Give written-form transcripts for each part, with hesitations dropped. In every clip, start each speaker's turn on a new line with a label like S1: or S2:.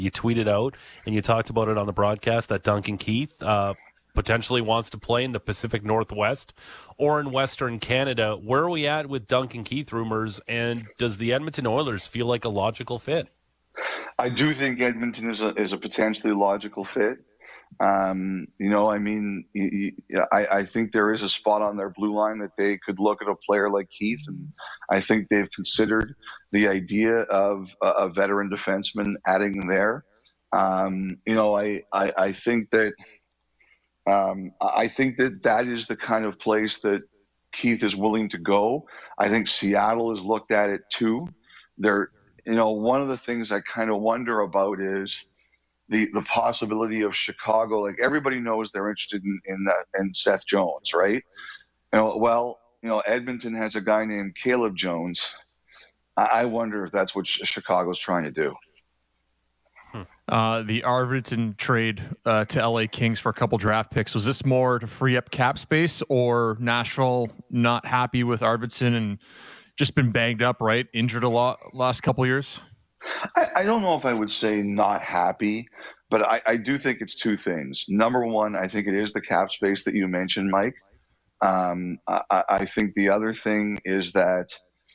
S1: You tweeted out and you talked about it on the broadcast that Duncan Keith potentially wants to play in the Pacific Northwest or in Western Canada. Where are we at with Duncan Keith rumors, and does the Edmonton Oilers feel like a logical fit?
S2: I do think Edmonton is a potentially logical fit. I think there is a spot on their blue line that they could look at a player like Keith, and I think they've considered the idea of a veteran defenseman adding there. I think that that is the kind of place that Keith is willing to go. I think Seattle has looked at it too. One of the things I kind of wonder about is the possibility of Chicago. Like, everybody knows they're interested in Seth Jones, right? Edmonton has a guy named Caleb Jones. I wonder if that's what Chicago's trying to do.
S3: The Arvidsson trade to LA Kings for a couple draft picks, was this more to free up cap space, or Nashville not happy with Arvidsson and just been banged up, right? Injured a lot last couple years?
S2: I don't know if I would say not happy, but I do think it's two things. Number one, I think it is the cap space that you mentioned, Mike. I think the other thing is that,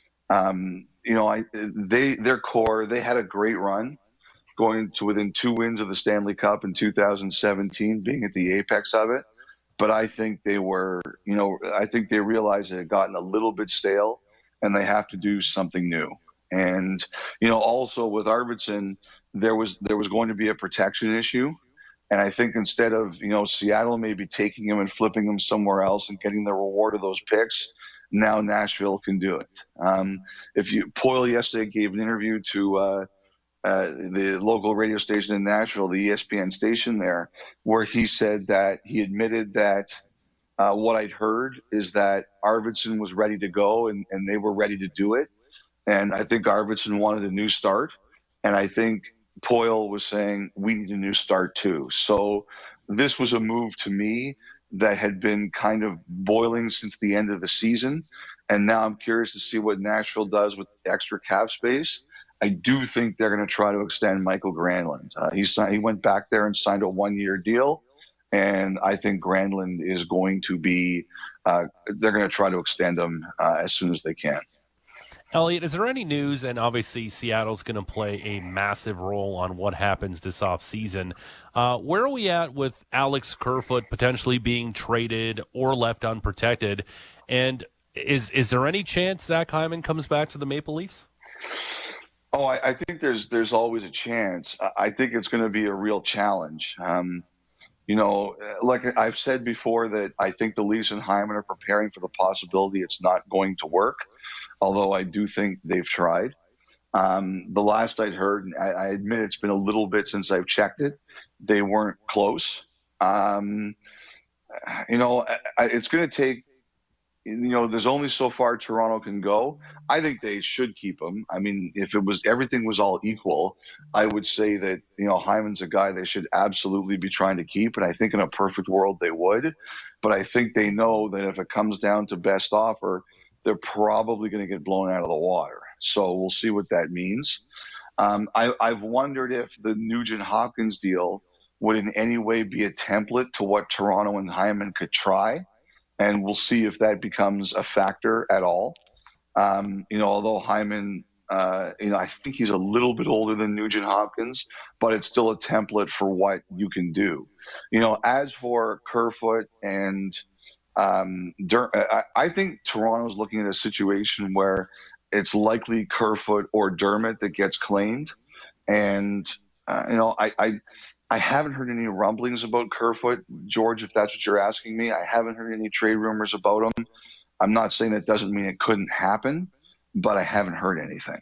S2: their core, they had a great run going to within 2 wins of the Stanley Cup in 2017, being at the apex of it. But I think they realized it had gotten a little bit stale and they have to do something new. And, also with Arvidsson, there was going to be a protection issue. And I think instead of, Seattle maybe taking him and flipping him somewhere else and getting the reward of those picks, now Nashville can do it. Poyle yesterday gave an interview to the local radio station in Nashville, the ESPN station there, where he said that he admitted that what I'd heard is that Arvidsson was ready to go and they were ready to do it. And I think Arvidsson wanted a new start. And I think Poyle was saying, we need a new start too. So this was a move to me that had been kind of boiling since the end of the season. And now I'm curious to see what Nashville does with extra cap space. I do think they're going to try to extend Michael Granlund. He went back there and signed a 1-year deal. And I think Granlund is going to be, they're going to try to extend him as soon as they can.
S1: Elliot, is there any news, and obviously Seattle's going to play a massive role on what happens this offseason. Where are we at with Alex Kerfoot potentially being traded or left unprotected? And is there any chance Zach Hyman comes back to the Maple Leafs?
S2: Oh, I think there's always a chance. I think it's going to be a real challenge. Like I've said before, that I think the Leafs and Hyman are preparing for the possibility it's not going to work, although I do think they've tried. The last I'd heard, and I admit it's been a little bit since I've checked it, they weren't close. It's going to take, there's only so far Toronto can go. I think they should keep him. I mean, if everything was all equal, I would say that, Hyman's a guy they should absolutely be trying to keep. And I think in a perfect world they would. But I think they know that if it comes down to best offer, they're probably going to get blown out of the water. So we'll see what that means. I've wondered if the Nugent-Hopkins deal would in any way be a template to what Toronto and Hyman could try. And we'll see if that becomes a factor at all. Although Hyman, I think he's a little bit older than Nugent-Hopkins, but it's still a template for what you can do. As for Kerfoot and I think Toronto's looking at a situation where it's likely Kerfoot or Dermott that gets claimed. And, I haven't heard any rumblings about Kerfoot, George, if that's what you're asking me. I haven't heard any trade rumors about him. I'm not saying that doesn't mean it couldn't happen, but I haven't heard anything.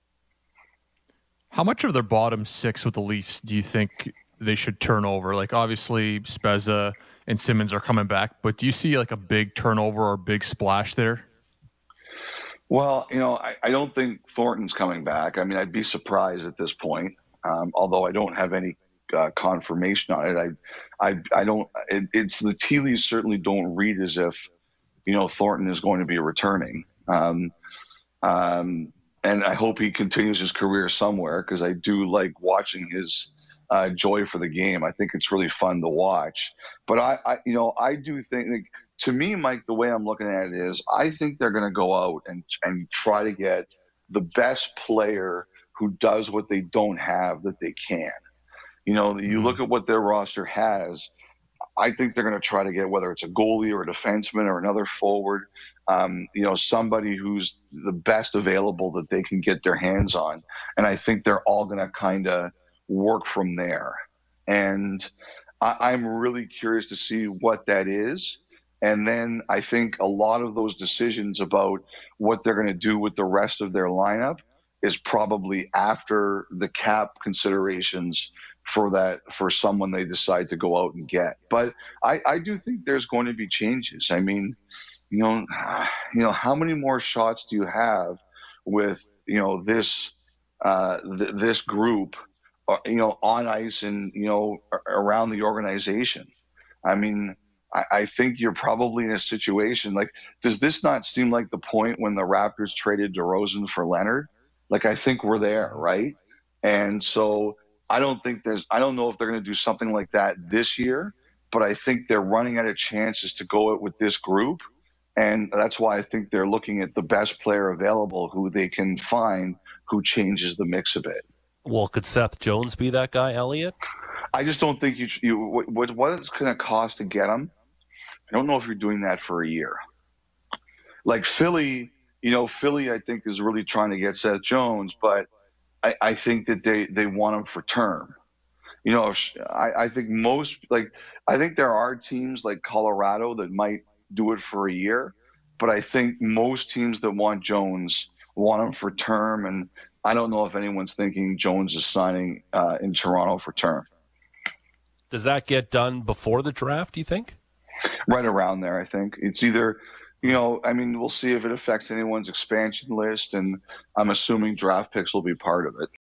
S3: How much of their bottom six with the Leafs do you think they should turn over? Like, obviously Spezza and Simmons are coming back, but do you see like a big turnover or a big splash there?
S2: Well, I don't think Thornton's coming back. I mean, I'd be surprised at this point, although I don't have any confirmation on it. I don't. It's the tea leaves certainly don't read as if Thornton is going to be returning. and I hope he continues his career somewhere because I do like watching his joy for the game. I think it's really fun to watch. But I do think, like, to me, Mike, the way I'm looking at it is, I think they're going to go out and try to get the best player who does what they don't have that they can. You look at what their roster has. I think they're going to try to get, whether it's a goalie or a defenseman or another forward, somebody who's the best available that they can get their hands on. And I think they're all going to kind of work from there. And I'm really curious to see what that is. And then I think a lot of those decisions about what they're going to do with the rest of their lineup is probably after the cap considerations for someone they decide to go out and get. But I do think there's going to be changes. I mean, how many more shots do you have with this group, on ice and around the organization? I mean, I think you're probably in a situation like, does this not seem like the point when the Raptors traded DeRozan for Leonard? Like, I think we're there, right? And so I don't know if they're going to do something like that this year, but I think they're running out of chances to go out with this group. And that's why I think they're looking at the best player available who they can find who changes the mix a bit.
S1: Well, could Seth Jones be that guy, Elliot?
S2: I just don't think what it's going to cost to get him. I don't know if you're doing that for a year. Like Philly, I think is really trying to get Seth Jones, but I think that they want him for term. I think I think there are teams like Colorado that might do it for a year, but I think most teams that want Jones want him for term, and I don't know if anyone's thinking Jones is signing in Toronto for term.
S1: Does that get done before the draft, do you think?
S2: Right around there, I think. It's either, we'll see if it affects anyone's expansion list, and I'm assuming draft picks will be part of it.